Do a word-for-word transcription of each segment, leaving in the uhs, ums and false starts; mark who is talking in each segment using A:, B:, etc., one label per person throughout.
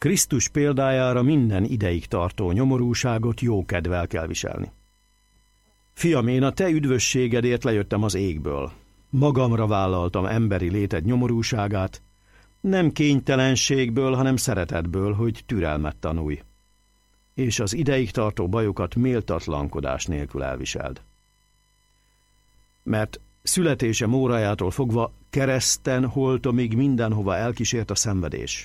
A: Krisztus példájára minden ideig tartó nyomorúságot jókedvel kell viselni. Fiam, én a te üdvösségedért lejöttem az égből. Magamra vállaltam emberi léted nyomorúságát, nem kénytelenségből, hanem szeretetből, hogy türelmet tanulj, és az ideig tartó bajokat méltatlankodás nélkül elviseld. Mert születésem órájától fogva kereszten holtomig mindenhova elkísért a szenvedés.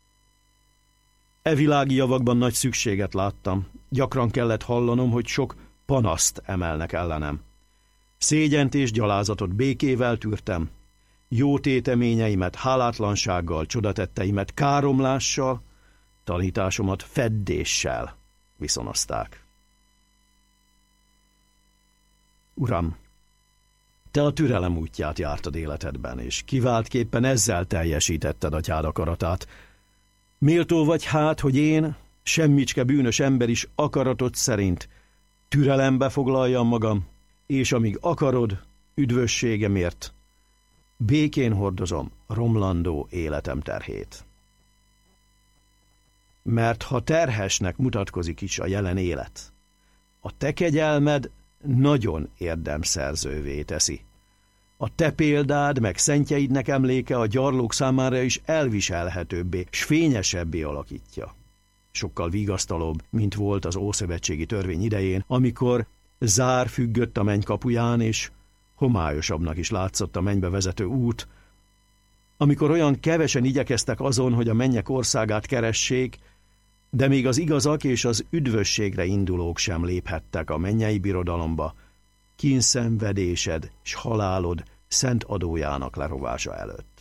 A: E világi javakban nagy szükséget láttam, gyakran kellett hallanom, hogy sok panaszt emelnek ellenem. Szégyent és gyalázatot békével tűrtem, jó téteményeimet hálátlansággal, csodatetteimet káromlással, tanításomat feddéssel viszonozták. Uram, te a türelem útját jártad életedben, és kiváltképpen ezzel teljesítetted atyád akaratát. Méltó vagy hát, hogy én, semmicske bűnös ember is akaratod szerint türelembe foglaljam magam, és amíg akarod, üdvösségemért, békén hordozom romlandó életem terhét. Mert ha terhesnek mutatkozik is a jelen élet, a te kegyelmed nagyon érdemszerzővé teszi. A te példád meg szentjeidnek emléke a gyarlók számára is elviselhetőbbé, s fényesebbé alakítja. Sokkal vigasztalóbb, mint volt az ószövetségi törvény idején, amikor zár függött a menny kapuján, és homályosabbnak is látszott a mennybe vezető út, amikor olyan kevesen igyekeztek azon, hogy a mennyek országát keressék, de még az igazak és az üdvösségre indulók sem léphettek a mennyei birodalomba, kínszenvedésed s halálod szent adójának lerovása előtt.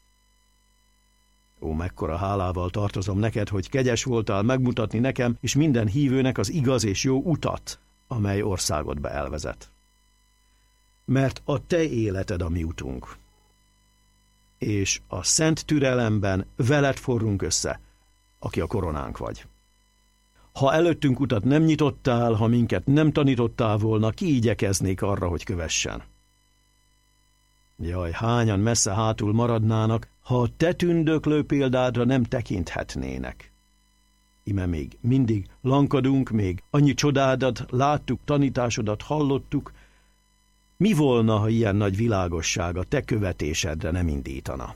A: Ó, mekkora hálával tartozom neked, hogy kegyes voltál megmutatni nekem és minden hívőnek az igaz és jó utat, amely országodba elvezet. Mert a te életed a mi utunk, és a szent türelemben veled forrunk össze, aki a koronánk vagy. Ha előttünk utat nem nyitottál, ha minket nem tanítottál volna, ki igyekeznék arra, hogy kövessen? Jaj, hányan messze hátul maradnának, ha a te tündöklő példádra nem tekinthetnének. Ime még mindig lankadunk, még annyi csodádat láttuk, tanításodat hallottuk. Mi volna, ha ilyen nagy világosság a te követésedre nem indítana?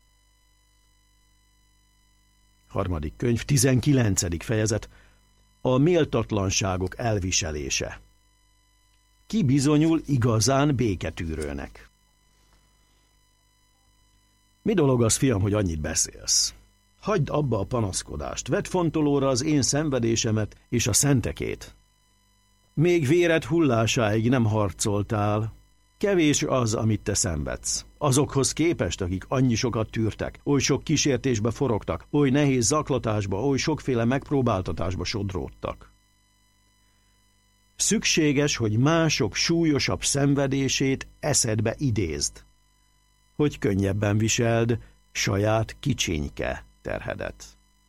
A: Harmadik könyv, tizenkilencedik fejezet, a méltatlanságok elviselése. Ki bizonyul igazán béketűrőnek? Mi dolog az, fiam, hogy annyit beszélsz? Hagyd abba a panaszkodást, vedd fontolóra az én szenvedésemet és a szentekét. Még véred hullásáig nem harcoltál, kevés az, amit te szenvedsz. Azokhoz képest, akik annyi sokat tűrtek, oly sok kísértésbe forogtak, oly nehéz zaklatásba, oly sokféle megpróbáltatásba sodródtak. Szükséges, hogy mások súlyosabb szenvedését eszedbe idézd, hogy könnyebben viseld saját kicsinyke terhedet.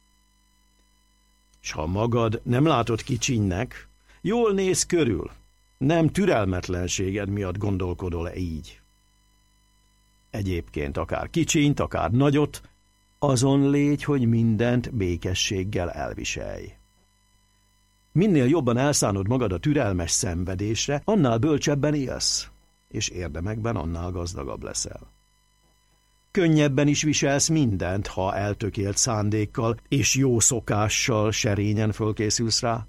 A: S ha magad nem látod kicsinynek, jól néz körül, nem türelmetlenséged miatt gondolkodol-e így. Egyébként akár kicsint, akár nagyot, azon légy, hogy mindent békességgel elviselj. Minél jobban elszánod magad a türelmes szenvedésre, annál bölcsebben élsz, és érdemekben annál gazdagabb leszel. Könnyebben is viselsz mindent, ha eltökélt szándékkal és jó szokással serényen fölkészülsz rá.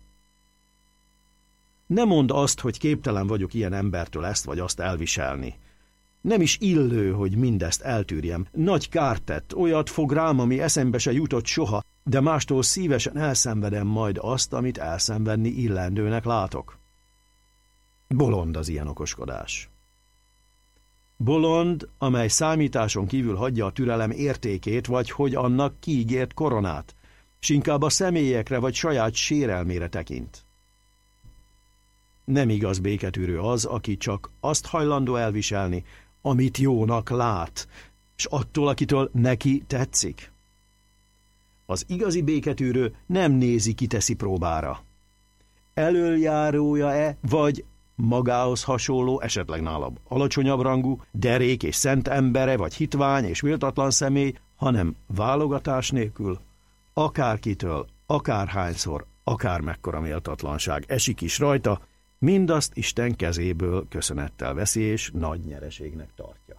A: Ne mondd azt, hogy képtelen vagyok ilyen embertől ezt vagy azt elviselni. Nem is illő, hogy mindezt eltűrjem. Nagy kárt tett, olyat fog rám, ami eszembe se jutott soha, de mástól szívesen elszenvedem majd azt, amit elszenvedni illendőnek látok. Bolond az ilyen okoskodás. Bolond, amely számításon kívül hagyja a türelem értékét, vagy hogy annak kiígért koronát, s inkább a személyekre vagy saját sérelmére tekint. Nem igaz béketűrő az, aki csak azt hajlandó elviselni, amit jónak lát, s attól, akitől neki tetszik. Az igazi béketűrő nem nézi, ki teszi próbára. Elöljárója-e, vagy magához hasonló, esetleg nála alacsonyabb rangú, derék és szent embere, vagy hitvány és méltatlan személy, hanem válogatás nélkül akárkitől, akárhányszor, akármekkora méltatlanság esik is rajta, mindazt Isten kezéből köszönettel veszi és nagy nyereségnek tartja.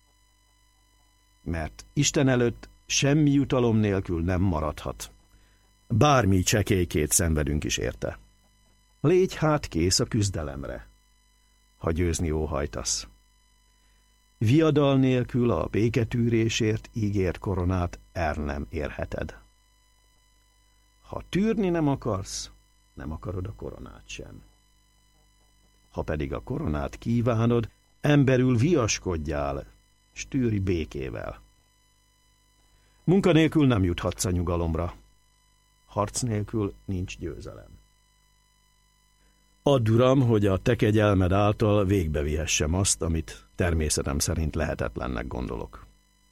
A: Mert Isten előtt semmi jutalom nélkül nem maradhat. Bármi csekélykét szenvedünk is érte. Légy hát kész a küzdelemre, ha győzni óhajtasz. Viadal nélkül a béketűrésért ígért koronát el nem érheted. Ha tűrni nem akarsz, nem akarod a koronát sem. Ha pedig a koronát kívánod, emberül viaskodjál, s tűrj békével. Munka nélkül nem juthatsz a nyugalomra. Harc nélkül nincs győzelem. Add, Uram, hogy a te kegyelmed által végbevihessem azt, amit természetem szerint lehetetlennek gondolok.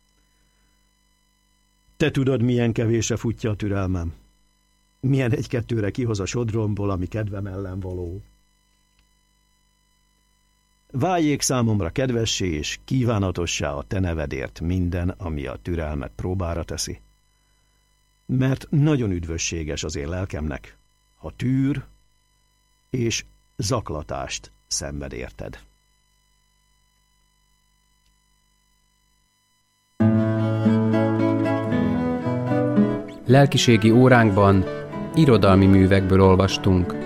A: Te tudod, milyen kevésre futja a türelmem. Milyen egy-kettőre kihoz a sodromból, ami kedvem ellen való. Váljék számomra kedvessé és kívánatossá a te nevedért minden, ami a türelmet próbára teszi. Mert nagyon üdvösséges az én lelkemnek, ha tűr és zaklatást szenved érted.
B: Lelkiségi óránkban irodalmi művekből olvastunk.